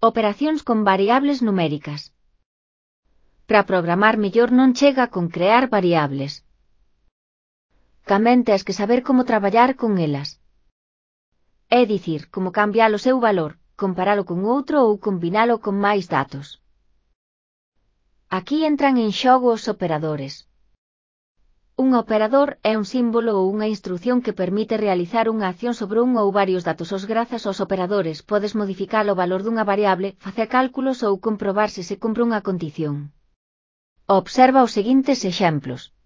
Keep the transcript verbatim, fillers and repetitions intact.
Operacións con variables numéricas. Para programar mellor non chega con crear variables. Tamén tes que saber como traballar con elas. É dicir, como cambiar o seu valor, comparalo con outro ou combinalo con máis datos. Aquí entran en xogo os operadores. Un operador é un símbolo ou unha instrucción que permite realizar unha acción sobre un ou varios datos. Os grazas aos operadores podes modificar o valor dunha variable, facer cálculos ou comprobar se se cumpre unha condición. Observa os seguintes exemplos.